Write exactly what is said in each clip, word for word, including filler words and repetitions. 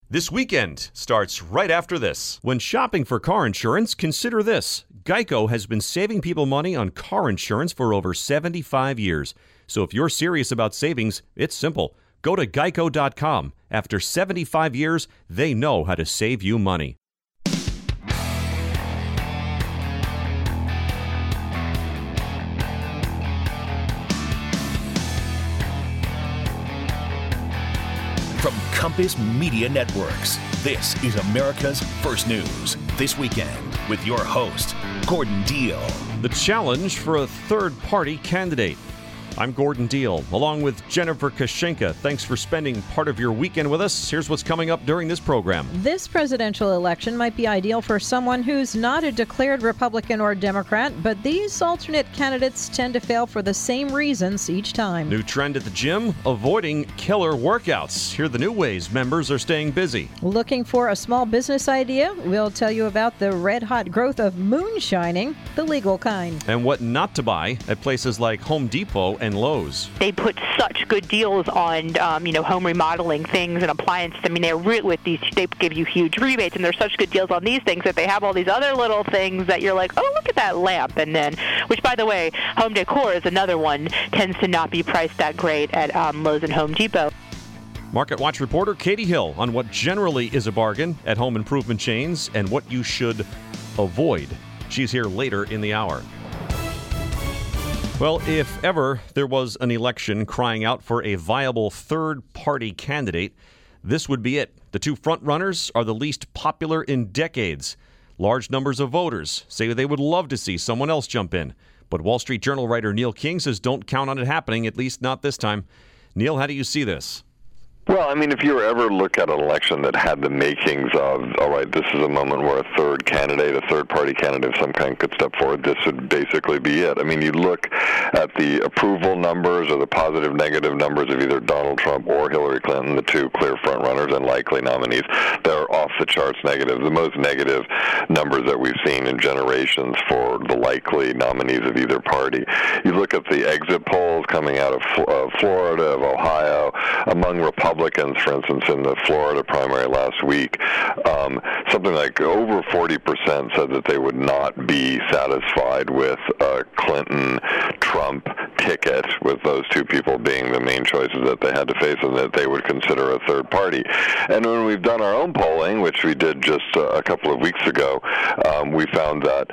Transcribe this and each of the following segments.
This weekend starts right after this. When shopping for car insurance, consider this. Geico has been saving people money on car insurance for over seventy-five years. So if you're serious about savings, it's simple. Go to geico dot com. After seventy-five years, they know how to save you money. From Compass Media Networks, this is America's First News. This weekend with your host, Gordon Deal. The challenge for a third-party candidate. I'm Gordon Deal, along with Jennifer Kashenka. Thanks for spending part of your weekend with us. Here's what's coming up during this program. This presidential election might be ideal for someone who's not a declared Republican or Democrat, but these alternate candidates tend to fail for the same reasons each time. New trend at the gym, avoiding killer workouts. Here are the new ways members are staying busy. Looking for a small business idea? We'll tell you about the red-hot growth of moonshining, the legal kind. And what not to buy at places like Home Depot and and Lowe's. They put such good deals on, um, you know, home remodeling things and appliances. I mean, they're really with these. They give you huge rebates, and there's such good deals on these things that they have all these other little things that you're like, oh, look at that lamp, and then, which by the way, home decor is another one, tends to not be priced that great at um, Lowe's and Home Depot. Market Watch reporter Katie Hill on what generally is a bargain at home improvement chains and what you should avoid. She's here later in the hour. Well, if ever there was an election crying out for a viable third-party candidate, this would be it. The two frontrunners are the least popular in decades. Large numbers of voters say they would love to see someone else jump in. But Wall Street Journal writer Neil King says don't count on it happening, at least not this time. Neil, how do you see this? Well, I mean, if you ever look at an election that had the makings of, all right, this is a moment where a third candidate, a third-party candidate of some kind could step forward, this would basically be it. I mean, you look at the approval numbers or the positive, negative numbers of either Donald Trump or Hillary Clinton, the two clear front-runners and likely nominees, they're off-the-charts negative, the most negative numbers that we've seen in generations for the likely nominees of either party. You look at the exit polls coming out of uh, Florida, of Ohio, among Republicans, Republicans, for instance, in the Florida primary last week, um, something like over forty percent said that they would not be satisfied with a Clinton-Trump ticket, with those two people being the main choices that they had to face, and that they would consider a third party. And when we've done our own polling, which we did just uh, a couple of weeks ago, um, we found that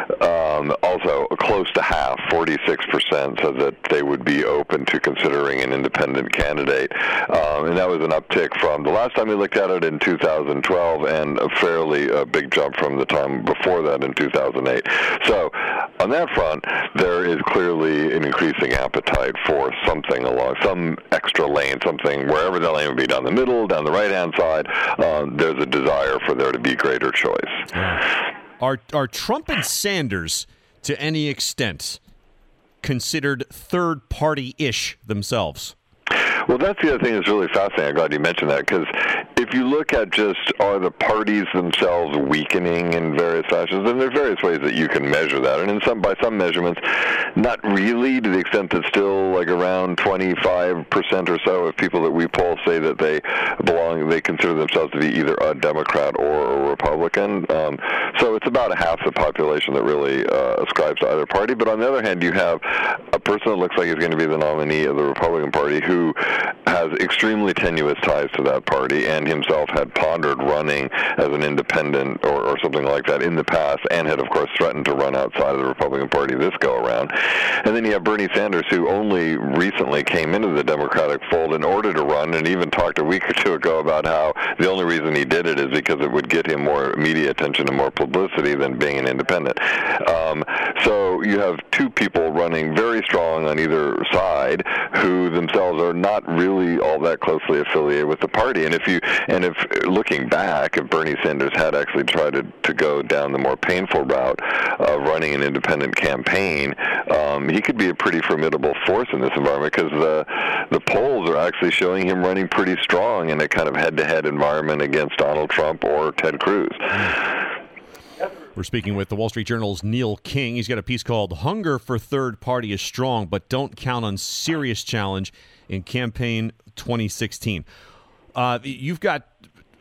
um, also close to half, forty-six percent, said that they would be open to considering an independent candidate. Um, and that was an uptick from the last time we looked at it in two thousand twelve, and a fairly uh, big jump from the time before that in two thousand eight. So on that front, there is clearly an increasing appetite for something along, some extra lane, something wherever the lane would be, down the middle, down the right-hand side. Um, there's a desire for there to be greater choice. Are, are Trump and Sanders, to any extent, considered third-party-ish themselves? Well, that's the other thing that's really fascinating. I'm glad you mentioned that, because if you look at just are the parties themselves weakening in various fashions, and there are various ways that you can measure that, and in some by some measurements, not really, to the extent that still like around twenty-five percent or so of people that we poll say that they belong, they consider themselves to be either a Democrat or a Republican. Um, so it's about a half the population that really uh, ascribes to either party. But on the other hand, you have a person that looks like he's going to be the nominee of the Republican Party who has extremely tenuous ties to that party and himself had pondered running as an independent or, or something like that in the past, and had, of course, threatened to run outside of the Republican Party this go-around. And then you have Bernie Sanders, who only recently came into the Democratic fold in order to run, and even talked a week or two ago about how the only reason he did it is because it would get him more media attention and more publicity than being an independent. Um, so you have two people running very strong on either side who themselves are not really all that closely affiliated with the party. And if you and if looking back, if Bernie Sanders had actually tried to, to go down the more painful route of running an independent campaign, um, he could be a pretty formidable force in this environment, because the the polls are actually showing him running pretty strong in a kind of head-to-head environment against Donald Trump or Ted Cruz. We're speaking with the Wall Street Journal's Neil King. He's got a piece called "Hunger for Third Party is Strong, but Don't Count on Serious Challenge in Campaign twenty sixteen." Uh, you've got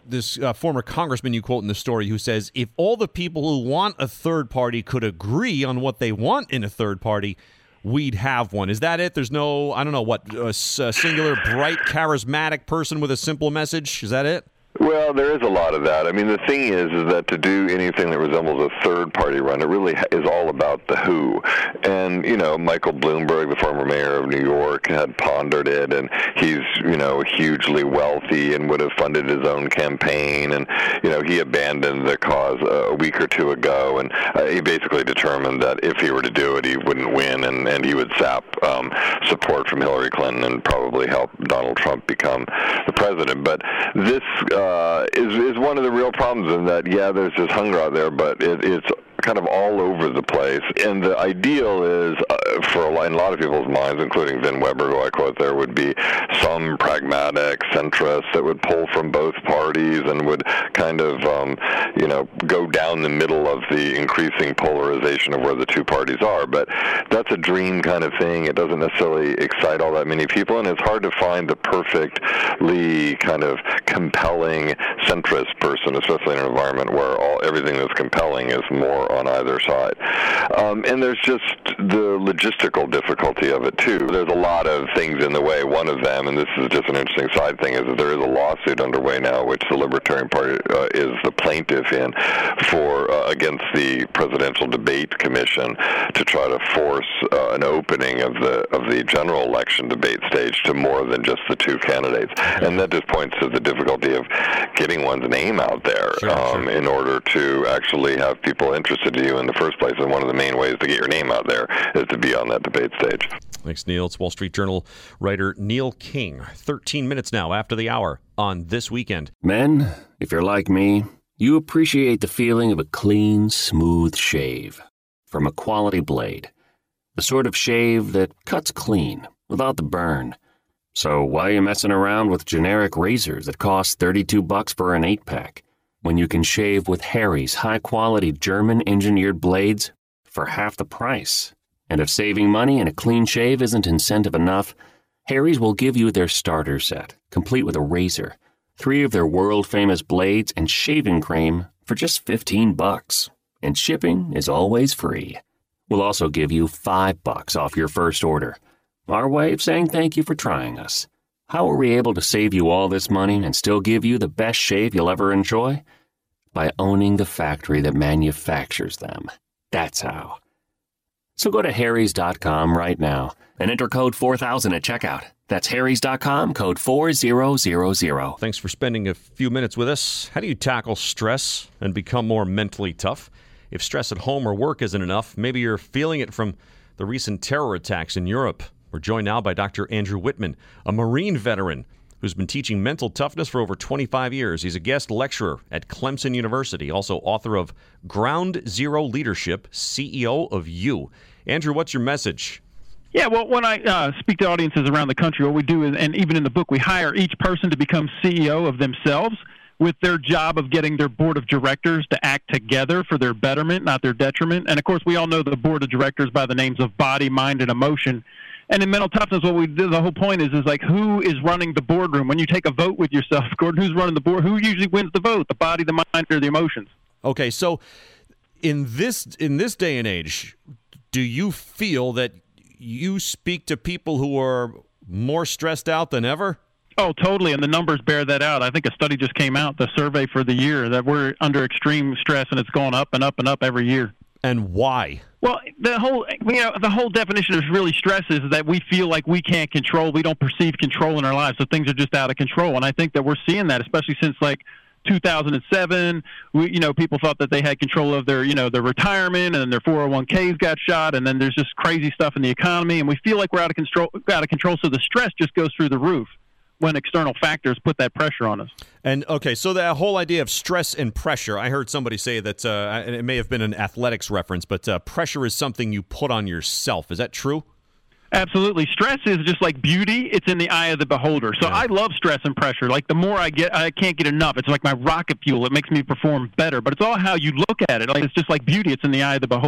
this uh, former congressman you quote in the story who says, if all the people who want a third party could agree on what they want in a third party, we'd have one. Is that it? There's no, I don't know, what, a, a singular, bright, charismatic person with a simple message? Is that it? Well, there is a lot of that. I mean, the thing is, is that to do anything that resembles a third-party run, it really is all about the who. And, you know, Michael Bloomberg, the former mayor of New York, had pondered it, and he's, you know, hugely wealthy and would have funded his own campaign. And, you know, he abandoned the cause a week or two ago, and uh, he basically determined that if he were to do it, he wouldn't win, and, and he would sap um, support from Hillary Clinton and probably help Donald Trump become the president. But this uh, is, is one of the real problems in that, yeah, there's this hunger out there, but it, it's kind of all over the place. And the ideal is, uh, for a lot, in a lot of people's minds, including Vin Weber, who I quote there, would be some pragmatic centrist that would pull from both parties and would kind of, um, you know, go down the middle of the increasing polarization of where the two parties are. But that's a dream kind of thing. It doesn't necessarily excite all that many people, and it's hard to find the perfectly kind of compelling centrist person, especially in an environment where all everything that's compelling is more on either side. Um, and there's just the logistical difficulty of it, too. There's a lot of things in the way. One of them, and this is just an interesting side thing, is that there is a lawsuit underway now, which the Libertarian Party uh, is the plaintiff in, for uh, against the Presidential Debate Commission to try to force uh, an opening of the of the general election debate stage to more than just the two candidates. And that just points to the difficulty of getting one's name out there sure, um, sure. in order to actually have people interested in you in the first place. And one of the main ways to get your name out there is to be on that debate stage. Thanks, Neil. It's Wall Street Journal writer Neil King. thirteen minutes now after the hour on This Weekend. Men, if you're like me, you appreciate the feeling of a clean, smooth shave from a quality blade. The sort of shave that cuts clean without the burn. So why are you messing around with generic razors that cost thirty-two bucks for an eight-pack when you can shave with Harry's high-quality German-engineered blades for half the price? And if saving money and a clean shave isn't incentive enough, Harry's will give you their starter set, complete with a razor, three of their world-famous blades, and shaving cream for just fifteen bucks. And shipping is always free. We'll also give you five bucks off your first order. Our way of saying thank you for trying us. How are we able to save you all this money and still give you the best shave you'll ever enjoy? By owning the factory that manufactures them. That's how. So go to harrys dot com right now and enter code four thousand at checkout. That's harrys dot com, code four thousand. Thanks for spending a few minutes with us. How do you tackle stress and become more mentally tough? If stress at home or work isn't enough, maybe you're feeling it from the recent terror attacks in Europe. We're joined now by Doctor Andrew Whitman, a Marine veteran who's been teaching mental toughness for over twenty-five years. He's a guest lecturer at Clemson University, also author of Ground Zero Leadership, C E O of You. Andrew, what's your message? Yeah, well, when I uh, speak to audiences around the country, what we do is, and even in the book, we hire each person to become C E O of themselves with their job of getting their board of directors to act together for their betterment, not their detriment. And, of course, we all know the board of directors by the names of body, mind, and emotion. And in mental toughness, what we do, the whole point is, is like, who is running the boardroom? When you take a vote with yourself, Gordon, who's running the board? Who usually wins the vote, the body, the mind, or the emotions? Okay, so in this in this day and age, do you feel that you speak to people who are more stressed out than ever? Oh, totally, and the numbers bear that out. I think a study just came out, the survey for the year, that we're under extreme stress, and it's going up and up and up every year. And why? Well, the whole you know the whole definition of really stress is that we feel like we can't control, we don't perceive control in our lives, so things are just out of control. And I think that we're seeing that, especially since like two thousand seven. We, you know, people thought that they had control of their, you know, their retirement, and then their four oh one k's got shot, and then there's just crazy stuff in the economy, and we feel like we're out of control. Out of control, so the stress just goes through the roof when external factors put that pressure on us. And, okay, so that whole idea of stress and pressure, I heard somebody say that, uh, and it may have been an athletics reference, but uh, pressure is something you put on yourself. Is that true? Absolutely. Stress is just like beauty. It's in the eye of the beholder. So yeah. I love stress and pressure. Like the more I get, I can't get enough. It's like my rocket fuel. It makes me perform better. But it's all how you look at it. Like it's just like beauty. It's in the eye of the beholder.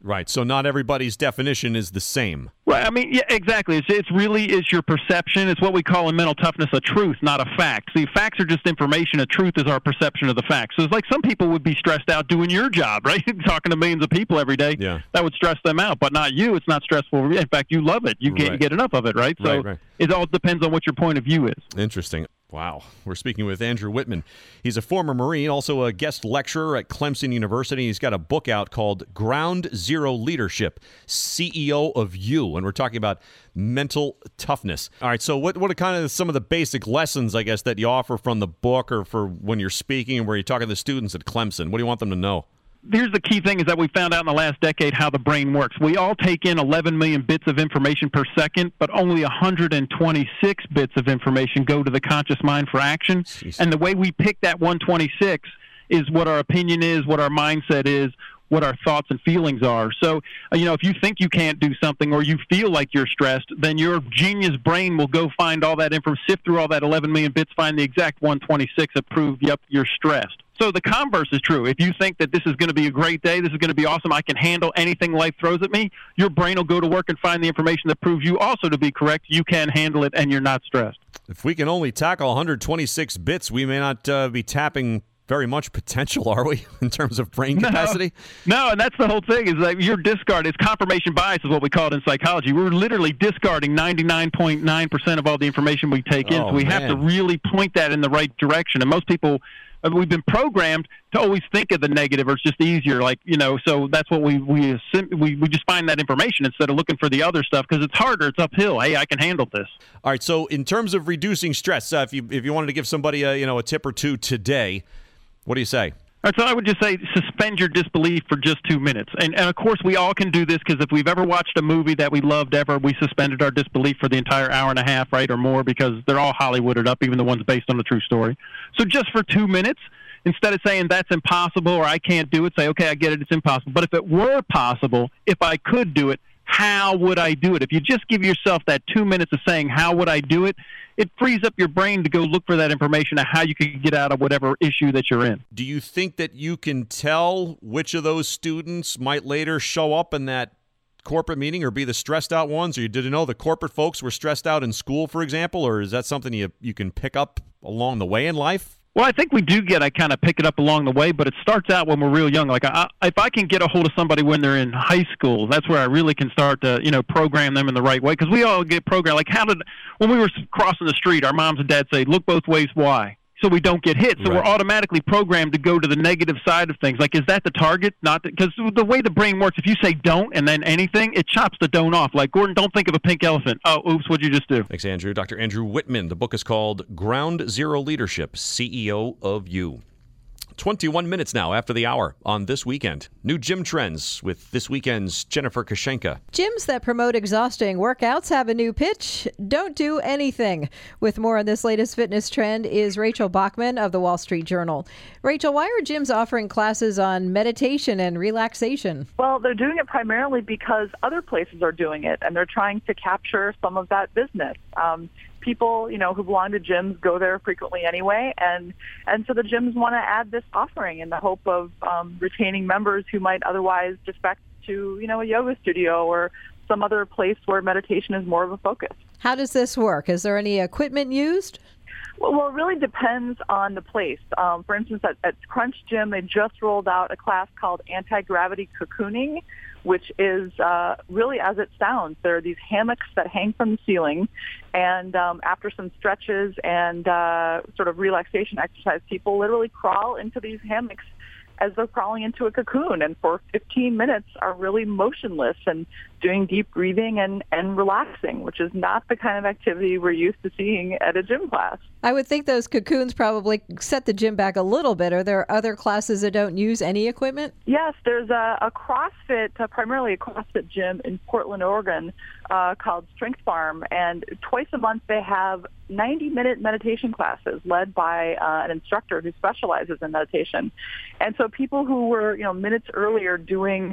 Right. So not everybody's definition is the same. Right. I mean, yeah, exactly. It's, it's really is your perception. It's what we call in mental toughness a truth, not a fact. See, facts are just information. A truth is our perception of the facts. So it's like some people would be stressed out doing your job, right? Talking to millions of people every day. Yeah. That would stress them out, but not you. It's not stressful. In fact, you love it. You can't Right. get enough of it, right? So Right, right. it all depends on what your point of view is. Interesting. Wow. We're speaking with Andrew Whitman. He's a former Marine, also a guest lecturer at Clemson University. He's got a book out called Ground Zero Leadership, C E O of You, and we're talking about mental toughness. All right, so what, what are kind of some of the basic lessons, I guess, that you offer from the book or for when you're speaking and where you're talking to the students at Clemson? What do you want them to know? Here's the key thing is that we found out in the last decade how the brain works. We all take in eleven million bits of information per second, but only one hundred twenty-six bits of information go to the conscious mind for action. Jeez. And the way we pick that one hundred twenty-six is what our opinion is, what our mindset is, what our thoughts and feelings are. So, uh, you know, if you think you can't do something or you feel like you're stressed, then your genius brain will go find all that information, sift through all that eleven million bits, find the exact one hundred twenty-six that prove, yep, you're stressed. So the converse is true. If you think that this is going to be a great day, this is going to be awesome, I can handle anything life throws at me, your brain will go to work and find the information that proves you also to be correct. You can handle it and you're not stressed. If we can only tackle one hundred twenty-six bits, we may not uh, be tapping very much potential, are we, in terms of brain capacity? No, no, and that's the whole thing is that you're discarding. It's confirmation bias is what we call it in psychology. We're literally discarding ninety-nine point nine percent of all the information we take in. Oh, So we man. have to really point that in the right direction. And most people, we've been programmed to always think of the negative, or it's just easier. Like, you know, so that's what we we assume, we, we just find that information instead of looking for the other stuff because it's harder. It's uphill. Hey, I can handle this. All right, so in terms of reducing stress, uh, if you if you wanted to give somebody a, you know, a tip or two today, what do you say? All right, so I would just say suspend your disbelief for just two minutes. And, and of course, we all can do this because if we've ever watched a movie that we loved ever, we suspended our disbelief for the entire hour and a half, right, or more, because they're all Hollywooded up, even the ones based on a true story. So just for two minutes, instead of saying that's impossible or I can't do it, say, okay, I get it, it's impossible. But if it were possible, if I could do it, how would I do it? If you just give yourself that two minutes of saying, how would I do it, it frees up your brain to go look for that information of how you can get out of whatever issue that you're in. Do you think that you can tell which of those students might later show up in that corporate meeting or be the stressed out ones? Or you didn't know the corporate folks were stressed out in school, for example? Or is that something you you can pick up along the way in life? Well, I think we do get, I kind of pick it up along the way, but it starts out when we're real young. Like, I, if I can get a hold of somebody when they're in high school, that's where I really can start to, you know, program them in the right way. Because we all get programmed. Like, how did, when we were crossing the street, our moms and dads say, look both ways, why? So we don't get hit. So Right. we're automatically programmed to go to the negative side of things. Like, is that the target? Not because the way the brain works, if you say don't and then anything, it chops the don't off. Like, Gordon, don't think of a pink elephant. Oh, oops, what'd you just do? Thanks, Andrew. Doctor Andrew Whitman. The book is called Ground Zero Leadership, C E O of You. twenty-one minutes now after the hour on This Weekend. New gym trends with this weekend's Jennifer Kashenka. Gyms that promote exhausting workouts have a new pitch. Don't do anything. With more on this latest fitness trend is Rachel Bachman of the Wall Street Journal. Rachel, why are gyms offering classes on meditation and relaxation? Well, they're doing it primarily because other places are doing it, and they're trying to capture some of that business. Um, people, you know, who belong to gyms go there frequently anyway, and and so the gyms want to add this offering in the hope of um, retaining members who might otherwise defect to, you know, a yoga studio or some other place where meditation is more of a focus. How does this work? Is there any equipment used? Well, well, it really depends on the place. Um, for instance, at, at Crunch Gym, they just rolled out a class called Anti-Gravity Cocooning, which is uh, really as it sounds. There are these hammocks that hang from the ceiling, and um, after some stretches and uh, sort of relaxation exercise, people literally crawl into these hammocks as they're crawling into a cocoon, and for fifteen minutes are really motionless and doing deep breathing and, and relaxing, which is not the kind of activity we're used to seeing at a gym class. I would think those cocoons probably set the gym back a little bit. Are there other classes that don't use any equipment? Yes, there's a, a CrossFit, uh, primarily a CrossFit gym in Portland, Oregon, uh, called Strength Farm, and twice a month they have ninety-minute meditation classes led by uh, an instructor who specializes in meditation. And so people who were, you know, minutes earlier doing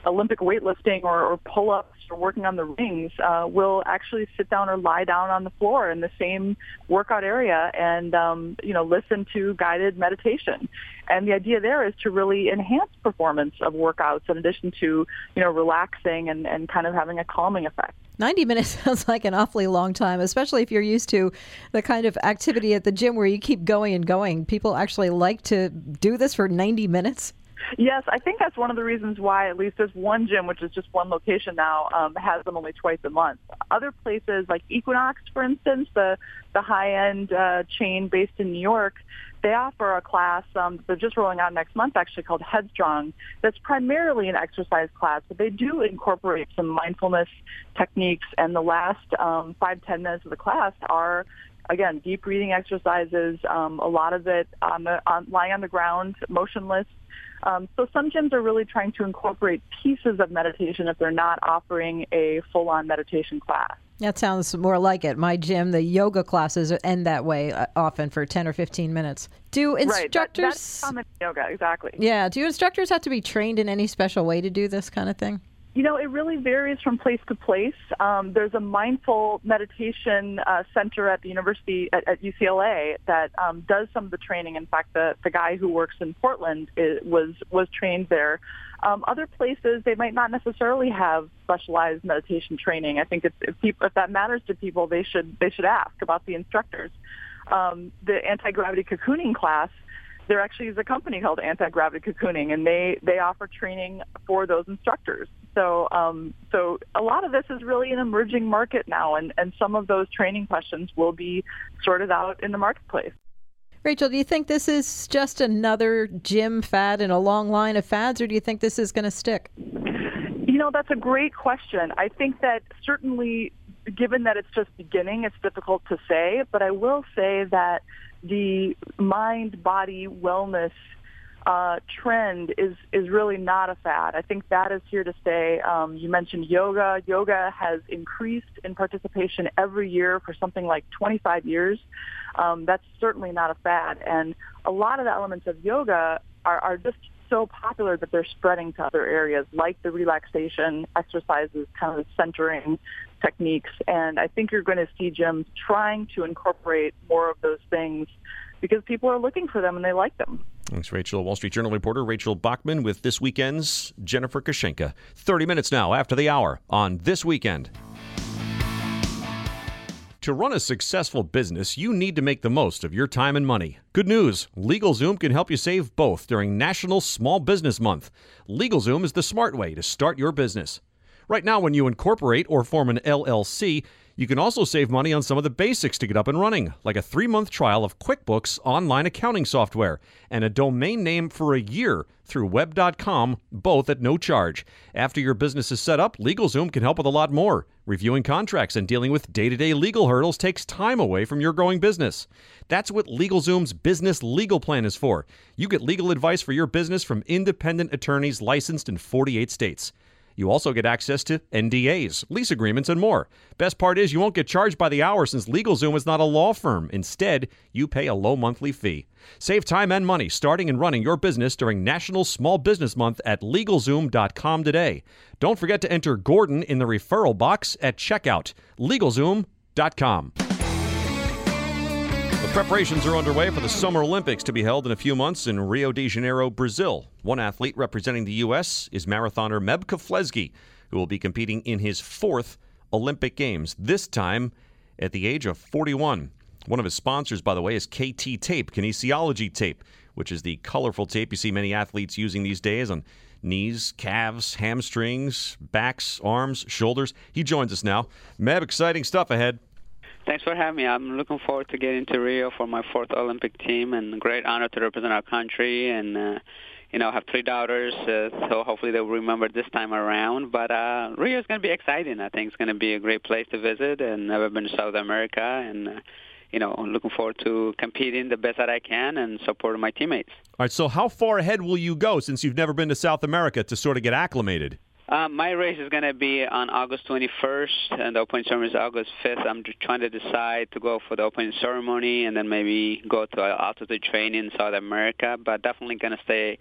Olympic weightlifting or, or pull-ups or working on the rings uh, will actually sit down or lie down on the floor in the same workout area and, um, you know, listen to guided meditation. And the idea there is to really enhance performance of workouts in addition to, you know, relaxing and, and kind of having a calming effect. ninety minutes sounds like an awfully long time, especially if you're used to the kind of activity at the gym where you keep going and going. People actually like to do this for ninety minutes. Yes, I think that's one of the reasons why at least there's one gym, which is just one location now, um, has them only twice a month. Other places like Equinox, for instance, the, the high-end uh, chain based in New York, they offer a class um, they're just rolling out next month actually called Headstrong that's primarily an exercise class, but they do incorporate some mindfulness techniques, and the last um, five, ten minutes of the class are again, deep breathing exercises, um, a lot of it on the, on, lying on the ground, motionless. Um, so some gyms are really trying to incorporate pieces of meditation if they're not offering a full-on meditation class. That sounds more like it. My gym, the yoga classes end that way uh, often for ten or fifteen minutes. Do instructors... Right, that, that's common yoga, exactly. Yeah. Do instructors have to be trained in any special way to do this kind of thing? You know, it really varies from place to place. Um, there's a mindful meditation uh, center at the university at, at U C L A that um, does some of the training. In fact, the, the guy who works in Portland is, was was trained there. Um, other places, they might not necessarily have specialized meditation training. I think it's, if, people, if that matters to people, they should they should ask about the instructors. Um, the anti-gravity cocooning class, there actually is a company called Anti-Gravity Cocooning, and they, they offer training for those instructors. So um, so a lot of this is really an emerging market now, and, and some of those training questions will be sorted out in the marketplace. Rachel, do you think this is just another gym fad in a long line of fads, or do you think this is going to stick? You know, that's a great question. I think that certainly, given that it's just beginning, it's difficult to say, but I will say that the mind-body wellness uh, trend is, is really not a fad. I think that is here to stay. Um, you mentioned yoga. Yoga has increased in participation every year for something like twenty-five years. Um, that's certainly not a fad. And a lot of the elements of yoga are, are just so popular that they're spreading to other areas, like the relaxation exercises, kind of the centering techniques. And I think you're going to see gyms trying to incorporate more of those things because people are looking for them and they like them. Thanks, Rachel. Wall Street Journal reporter Rachel Bachman with this weekend's Jennifer Kushinka. thirty minutes now after the hour on This Weekend. To run a successful business, you need to make the most of your time and money. Good news, LegalZoom can help you save both during National Small Business Month. LegalZoom is the smart way to start your business. Right now, when you incorporate or form an L L C, you can also save money on some of the basics to get up and running, like a three-month trial of QuickBooks online accounting software and a domain name for a year through web dot com, both at no charge. After your business is set up, LegalZoom can help with a lot more. Reviewing contracts and dealing with day-to-day legal hurdles takes time away from your growing business. That's what LegalZoom's Business Legal Plan is for. You get legal advice for your business from independent attorneys licensed in forty-eight states. You also get access to N D As, lease agreements, and more. Best part is you won't get charged by the hour since LegalZoom is not a law firm. Instead, you pay a low monthly fee. Save time and money starting and running your business during National Small Business Month at LegalZoom dot com today. Don't forget to enter Gordon in the referral box at checkout. LegalZoom dot com. The preparations are underway for the Summer Olympics to be held in a few months in Rio de Janeiro, Brazil. One athlete representing the U S is marathoner Meb Keflezighi, who will be competing in his fourth Olympic Games, this time at the age of forty-one. One of his sponsors, by the way, is K T Tape, kinesiology tape, which is the colorful tape you see many athletes using these days on knees, calves, hamstrings, backs, arms, shoulders. He joins us now. Meb, exciting stuff ahead. Thanks for having me. I'm looking forward to getting to Rio for my fourth Olympic team, and a great honor to represent our country. And, uh, you know, I have three daughters, uh, so hopefully they'll remember this time around. But uh, Rio is going to be exciting. I think it's going to be a great place to visit, and never been to South America. And, uh, you know, I'm looking forward to competing the best that I can and supporting my teammates. All right, so how far ahead will you go since you've never been to South America to sort of get acclimated? Uh, my race is going to be on August twenty-first, and the opening ceremony is August fifth. I'm trying to decide to go for the opening ceremony and then maybe go to altitude training in South America, but definitely going to stay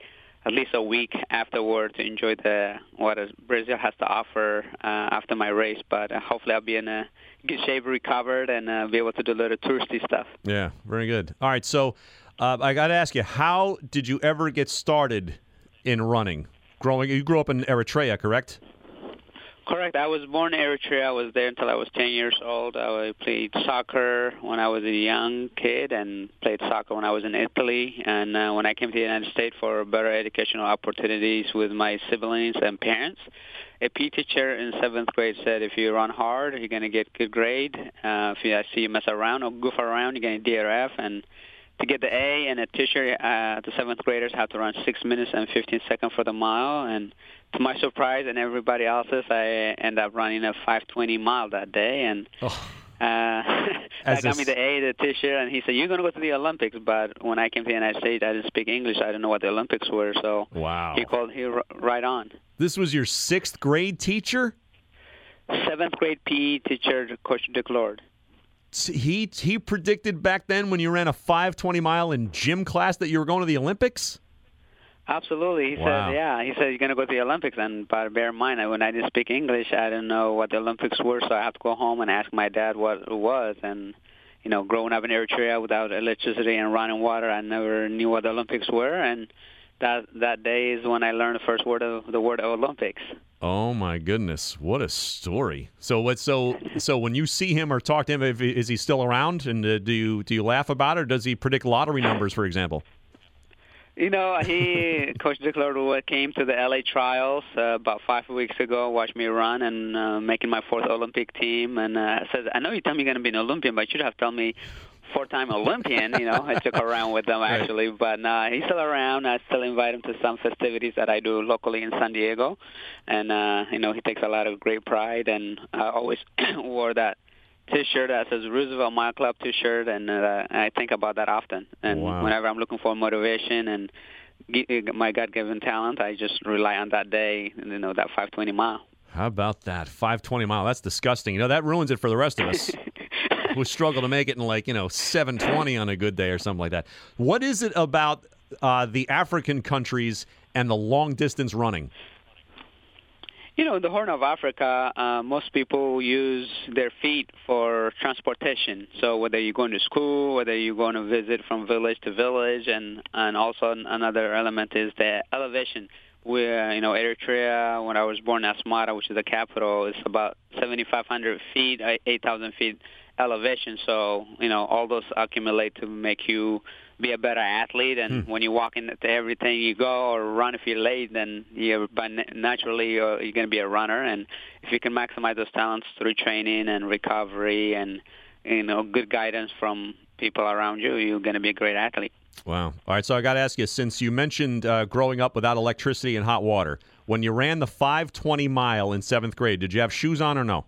at least a week afterward to enjoy the what Brazil has to offer uh, after my race. But uh, hopefully I'll be in a good shape, recovered, and uh, be able to do a little touristy stuff. Yeah, very good. All right, so uh, I got to ask you, how did you ever get started in running? Growing, you grew up in Eritrea, correct? Correct. I was born in Eritrea. I was there until I was ten years old. I played soccer when I was a young kid and played soccer when I was in Italy. And uh, when I came to the United States for better educational opportunities with my siblings and parents, a P E teacher in seventh grade said, if you run hard, you're going to get good grade. Uh, if you I see you mess around or goof around, you're going to D R F. And to get the A and a teacher, uh, the seventh graders have to run six minutes and fifteen seconds for the mile. And to my surprise and everybody else's, I end up running a five twenty mile that day. And oh. uh, that got me the A, the teacher. And he said, you're going to go to the Olympics. But when I came to the United States, I didn't speak English. I didn't know what the Olympics were. So wow. he called he right on. This was your sixth grade teacher? Seventh grade P E teacher, Coach Dick Lord. He he predicted back then when you ran a five twenty mile in gym class that you were going to the Olympics? Absolutely. He wow. said, yeah. He said, you're going to go to the Olympics. And but bear in mind, when I didn't speak English, I didn't know what the Olympics were, so I had to go home and ask my dad what it was. And, you know, growing up in Eritrea without electricity and running water, I never knew what the Olympics were. And that that day is when I learned the first word of the word Olympics. Oh my goodness, what a story! So what? So so when you see him or talk to him, if, is he still around? And uh, do you do you laugh about it, or does he predict lottery numbers, for example? You know, he Coach Dick Lord came to the L A trials uh, about five weeks ago, watched me run and uh, making my fourth Olympic team, and uh, says, "I know you tell me you're going to be an Olympian, but you should have told me." Four-time Olympian, you know. I took around with them, actually. But no, he's still around. I still invite him to some festivities that I do locally in San Diego. And, uh, you know, he takes a lot of great pride. And I always wore that T-shirt that says Roosevelt Mile Club T-shirt, and uh, I think about that often. And wow. whenever I'm looking for motivation and my God-given talent, I just rely on that day, you know, that five twenty mile. How about that? five twenty mile. That's disgusting. You know, that ruins it for the rest of us. Who struggle to make it in like, you know, seven twenty on a good day or something like that. What is it about uh, the African countries and the long-distance running? You know, in the Horn of Africa, uh, most people use their feet for transportation. So whether you're going to school, whether you're going to visit from village to village, and, and also another element is the elevation. Where, you know, Eritrea, when I was born in Asmara, which is the capital, is about seventy-five hundred feet, eight thousand feet elevation. So, you know, all those accumulate to make you be a better athlete. And hmm. when you walk into everything you go or run, if you're late, then you're naturally uh, you're going to be a runner. And if you can maximize those talents through training and recovery and, you know, good guidance from people around you, you're going to be a great athlete. Wow. All right, so I got to ask you, since you mentioned uh, growing up without electricity and hot water, when you ran the five twenty mile in seventh grade, did you have shoes on or no?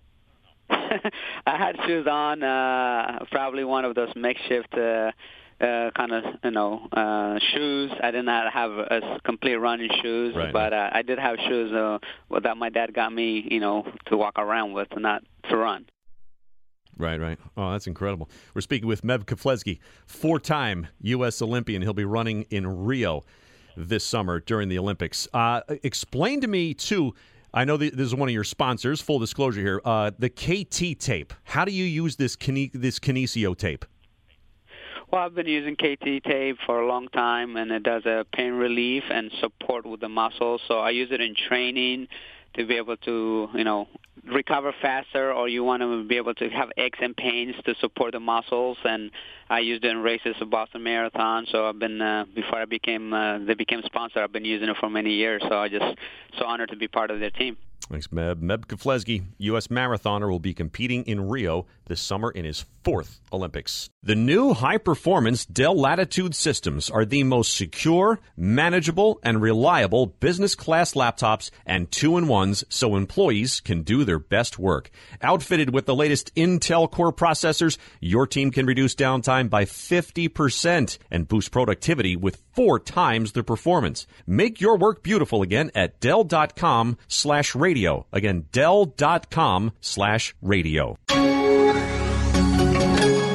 I had shoes on, uh, probably one of those makeshift uh, uh, kind of, you know, uh, shoes. I did not have a complete running shoes, right. but uh, I did have shoes uh, that my dad got me, you know, to walk around with, not to run. Right, right. Oh, that's incredible. We're speaking with Meb Keflezighi, four-time U S Olympian. He'll be running in Rio this summer during the Olympics. Uh, explain to me, too, I know this is one of your sponsors, full disclosure here, uh, the K T tape. How do you use this Kine- this Kinesio tape? Well, I've been using K T tape for a long time, and it does a pain relief and support with the muscles. So I use it in training to be able to, you know, recover faster, or you want to be able to have aches and pains to support the muscles. And I used it in races of Boston Marathon. So I've been, uh, before I became, uh, they became sponsor, I've been using it for many years. So I just so honored to be part of their team. Thanks, Meb. Meb Keflezighi, U S marathoner, will be competing in Rio this summer in his fourth Olympics. The new high-performance Dell Latitude systems are the most secure, manageable, and reliable business-class laptops and two-in-ones so employees can do their best work. Outfitted with the latest Intel Core processors, your team can reduce downtime by fifty percent and boost productivity with four times the performance. Make your work beautiful again at Dell.com slash radio. Again, Dell.com slash radio.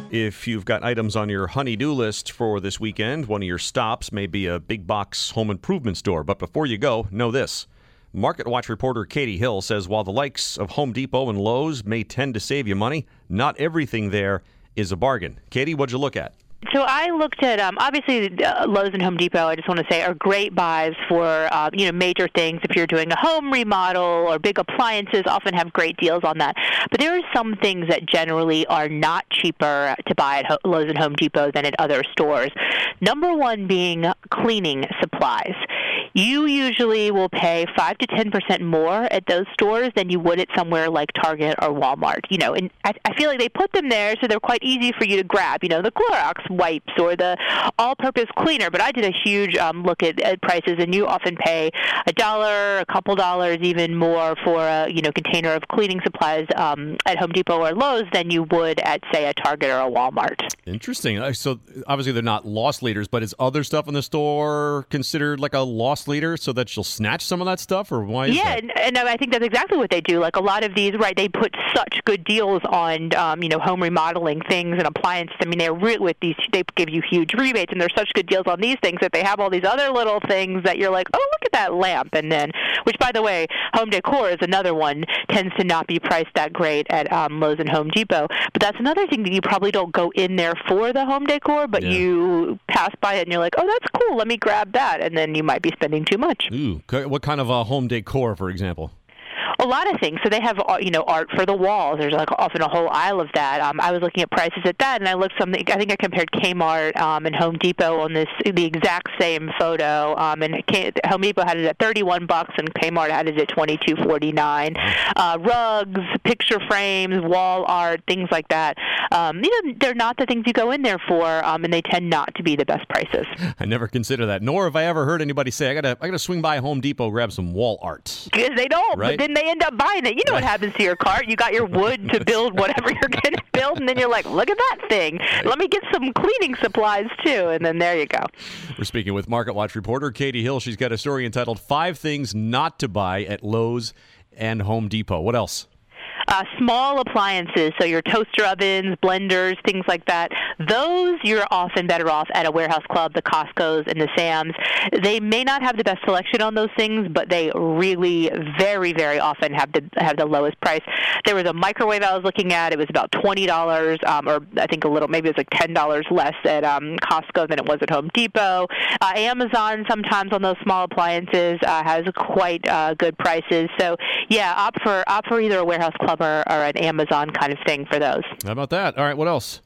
If you've got items on your honey-do list for this weekend, one of your stops may be a big box home improvement store. But before you go, know this. Market Watch reporter Katie Hill says while the likes of Home Depot and Lowe's may tend to save you money, not everything there is a bargain. Katie, what'd you look at? So I looked at, um, obviously, uh, Lowe's and Home Depot, I just want to say, are great buys for, uh, you know, major things. If you're doing a home remodel or big appliances, often have great deals on that. But there are some things that generally are not cheaper to buy at Ho- Lowe's and Home Depot than at other stores. Number one being cleaning supplies. You usually will pay five to ten percent more at those stores than you would at somewhere like Target or Walmart. You know, and I, I feel like they put them there so they're quite easy for you to grab. You know, the Clorox wipes or the all-purpose cleaner. But I did a huge um, look at, at prices, and you often pay a dollar, a couple dollars, even more for a you know container of cleaning supplies um, at Home Depot or Lowe's than you would at, say, a Target or a Walmart. Interesting. Uh, So obviously they're not loss leaders, but is other stuff in the store considered like a loss leader so that you'll snatch some of that stuff, or why is yeah, that? and, and I think that's exactly what they do. Like a lot of these, right, they put such good deals on, um, you know, home remodeling things and appliances. I mean, they're really, with these, they give you huge rebates, and there's such good deals on these things that they have all these other little things that you're like, oh, look at that lamp. And then, which, by the way, home decor is another one, tends to not be priced that great at um, Lowe's and Home Depot. But that's another thing that you probably don't go in there for the home decor, but Yeah. you pass by it and you're like, oh, that's cool, let me grab that. And then you might be spending too much. Ooh, c- what kind of uh, home decor, for example? A lot of things. So they have, uh, you know, art for the walls. There's like often a whole aisle of that. Um, I was looking at prices at that, and I looked something. I think I compared Kmart um, and Home Depot on this the exact same photo. Um, and K- Home Depot had it at thirty-one bucks, and Kmart had it at twenty-two forty-nine. Uh, rugs, picture frames, wall art, things like that. Um, you know, they're not the things you go in there for, um, and they tend not to be the best prices. I never consider that, nor have I ever heard anybody say, I gotta, I gotta swing by Home Depot, grab some wall art. Because they don't, Right? but then they end up buying it. You know what happens to your cart. You got your wood to build whatever you're going to build, and then you're like, look at that thing. Let me get some cleaning supplies, too, and then there you go. We're speaking with Market Watch reporter Katie Hill. She's got a story entitled Five Things Not to Buy at Lowe's and Home Depot. What else? Uh, small appliances, so your toaster ovens, blenders, things like that, those you're often better off at a warehouse club, the Costco's and the Sam's. They may not have the best selection on those things, but they really very, very often have the have the lowest price. There was a microwave I was looking at. It was about twenty dollars, um, or I think a little, maybe it was like ten dollars less at um, Costco than it was at Home Depot. Uh, Amazon sometimes on those small appliances uh, has quite uh, good prices. So, yeah, opt for, opt for either a warehouse club or, or an Amazon kind of thing for those. How about that? All right, what else?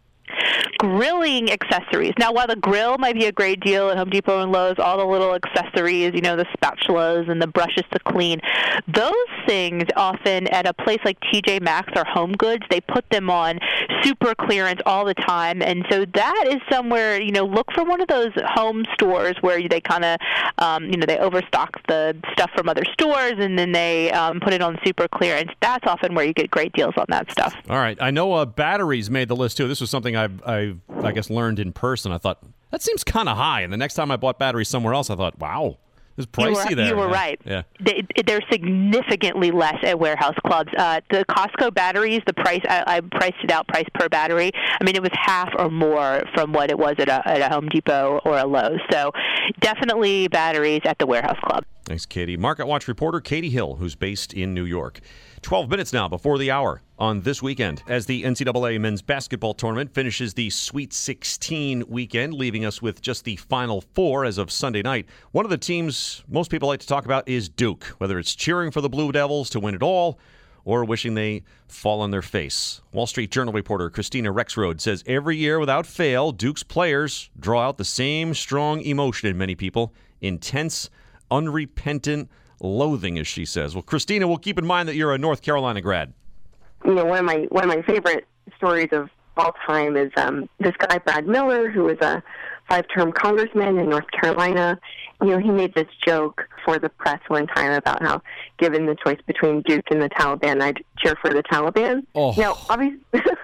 Grilling accessories. Now, while the grill might be a great deal at Home Depot and Lowe's, all the little accessories, you know, the spatulas and the brushes to clean, those things often at a place like T J Maxx or Home Goods, they put them on super clearance all the time. And so that is somewhere, you know, look for one of those home stores where they kind of, um, you know, they overstock the stuff from other stores and then they um, put it on super clearance. That's often where you get great deals on that stuff. All right, I know uh, batteries made the list, too. This was something I've, I've I guess, learned in person. I thought, that seems kind of high. And the next time I bought batteries somewhere else, I thought, wow, it's pricey you were, there. You were yeah. right. Yeah. They, they're significantly less at warehouse clubs. Uh, the Costco batteries, the price, I, I priced it out, price per battery. I mean, it was half or more from what it was at a, at a Home Depot or a Lowe's. So definitely batteries at the warehouse club. Thanks, Katie. Market Watch reporter Katie Hill, who's based in New York. twelve minutes now before the hour on This Weekend, as the N C double A men's basketball tournament finishes the Sweet sixteen weekend, leaving us with just the Final Four as of Sunday night. One of the teams most people like to talk about is Duke, whether it's cheering for the Blue Devils to win it all or wishing they fall on their face. Wall Street Journal reporter Christina Rexroad says every year without fail, Duke's players draw out the same strong emotion in many people, intense, unrepentant loathing, as she says. Well, Christina, we'll keep in mind that you're a North Carolina grad. You know, one of my one of my favorite stories of all time is um, this guy, Brad Miller, who was a five-term congressman in North Carolina. You know, he made this joke for the press one time about how, given the choice between Duke and the Taliban, I'd cheer for the Taliban. Oh. Now, obviously,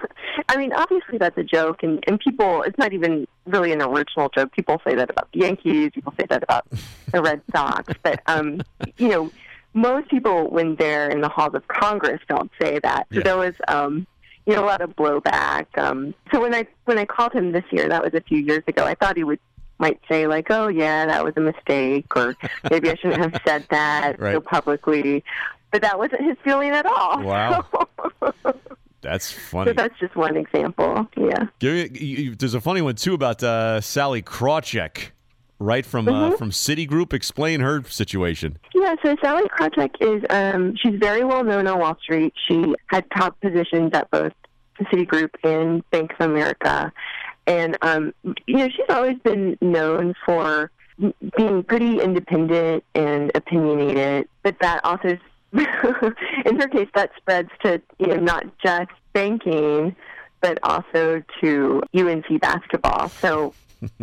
I mean, obviously that's a joke, and, and people, it's not even really an original joke. People say that about the Yankees. People say that about the Red Sox. But, um, you know, most people, when they're in the halls of Congress, don't say that. So Yeah. there was... Um, you know, a lot of blowback. Um, so when I when I called him this year, that was a few years ago, I thought he would might say like, oh yeah, that was a mistake, or maybe I shouldn't have said that right. so publicly. But that wasn't his feeling at all. Wow. That's funny. So that's just one example. Yeah. Give me, you, there's a funny one too about uh, Sally Krawcheck, right from mm-hmm. uh, from Citigroup. Explain her situation. Yeah, so Sally Krawcheck is um, she's very well known on Wall Street. She had top positions at both Citigroup and Bank of America, and um, you know she's always been known for being pretty independent and opinionated, but that also in her case, that spreads to you know not just banking, but also to U N C basketball. So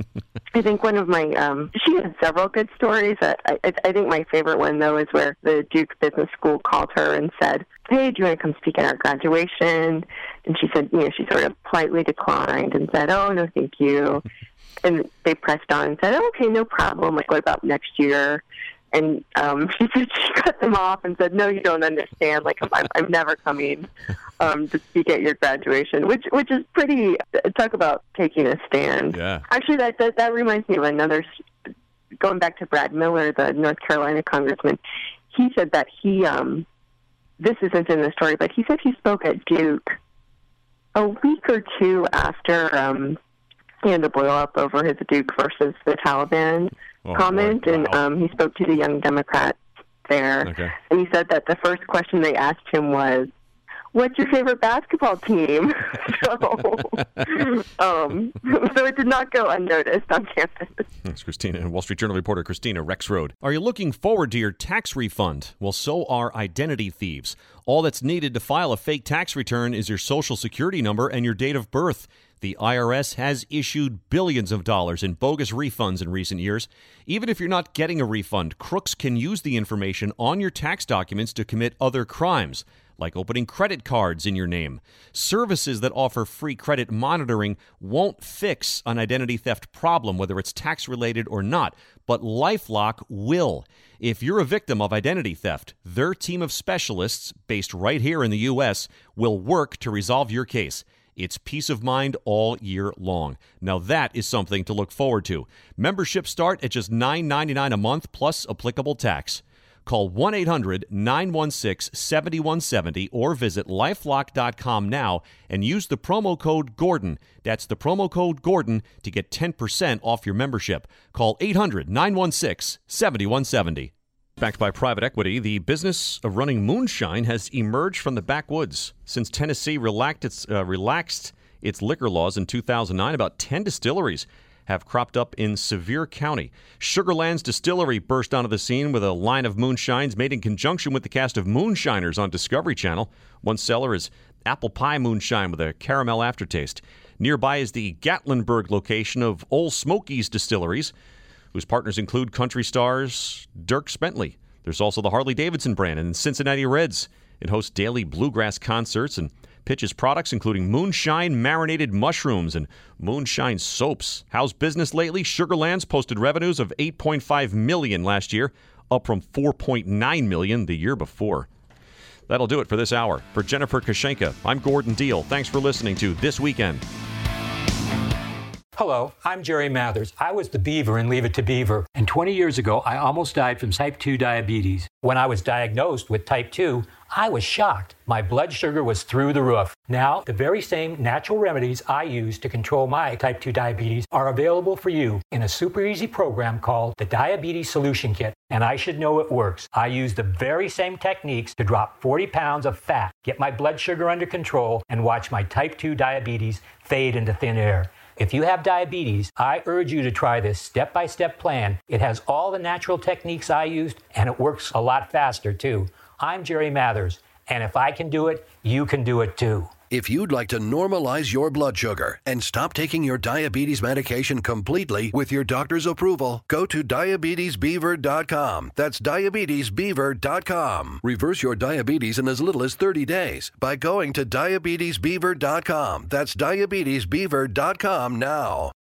I think one of my um, she had several good stories. I, I, I think my favorite one though is where the Duke Business School called her and said, "Hey, do you want to come speak at our graduation?" And she said, you know, she sort of politely declined and said, "Oh no, thank you." And they pressed on and said, oh, "Okay, no problem. Like, what about next year?" And um, she said she cut them off and said, "No, you don't understand. Like, I'm, I'm never coming um, to speak at your graduation," which which is pretty. Talk about taking a stand. Yeah. Actually, that, that that reminds me of another. Going back to Brad Miller, the North Carolina congressman, he said that he. Um, this isn't in the story, but he said he spoke at Duke a week or two after um, he had the blow up over his Duke versus the Taliban. Oh, comment, wow. and um, he spoke to the young Democrats there. Okay. And he said that the first question they asked him was, "What's your favorite basketball team?" so, um, so it did not go unnoticed on campus. Thanks, Christina. Wall Street Journal reporter Christina Rexroad. Are you looking forward to your tax refund? Well, so are identity thieves. All that's needed to file a fake tax return is your social security number and your date of birth. The I R S has issued billions of dollars in bogus refunds in recent years. Even if you're not getting a refund, crooks can use the information on your tax documents to commit other crimes, like opening credit cards in your name. Services that offer free credit monitoring won't fix an identity theft problem, whether it's tax-related or not, but LifeLock will. If you're a victim of identity theft, their team of specialists, based right here in the U S, will work to resolve your case. It's peace of mind all year long. Now that is something to look forward to. Memberships start at just nine ninety-nine a month plus applicable tax. Call one eight hundred nine one six seven one seven zero or visit lifelock dot com now and use the promo code Gordon. That's the promo code Gordon to get ten percent off your membership. Call eight hundred nine one six seven one seven zero. Backed by private equity, the business of running moonshine has emerged from the backwoods. Since Tennessee relaxed its, uh, relaxed its liquor laws in two thousand nine, about ten distilleries have cropped up in Sevier County. Sugarlands Distillery burst onto the scene with a line of moonshines made in conjunction with the cast of Moonshiners on Discovery Channel. One seller is apple pie moonshine with a caramel aftertaste. Nearby is the Gatlinburg location of Old Smokies Distilleries, whose partners include country stars Dierks Bentley. There's also the Harley-Davidson brand and Cincinnati Reds. It hosts daily bluegrass concerts and pitches products including moonshine marinated mushrooms and moonshine soaps. How's business lately? Sugarlands posted revenues of eight point five million dollars last year, up from four point nine million dollars the year before. That'll do it for this hour. For Jennifer Kashenka, I'm Gordon Deal. Thanks for listening to This Weekend. Hello, I'm Jerry Mathers. I was the beaver in Leave It to Beaver, and twenty years ago, I almost died from type two diabetes. When I was diagnosed with type two, I was shocked. My blood sugar was through the roof. Now, the very same natural remedies I use to control my type two diabetes are available for you in a super easy program called the Diabetes Solution Kit. And I should know it works. I use the very same techniques to drop forty pounds of fat, get my blood sugar under control, and watch my type two diabetes fade into thin air. If you have diabetes, I urge you to try this step-by-step plan. It has all the natural techniques I used, and it works a lot faster, too. I'm Jerry Mathers, and if I can do it, you can do it, too. If you'd like to normalize your blood sugar and stop taking your diabetes medication completely with your doctor's approval, go to diabetes beaver dot com. That's diabetes beaver dot com. Reverse your diabetes in as little as thirty days by going to diabetes beaver dot com. That's diabetes beaver dot com now.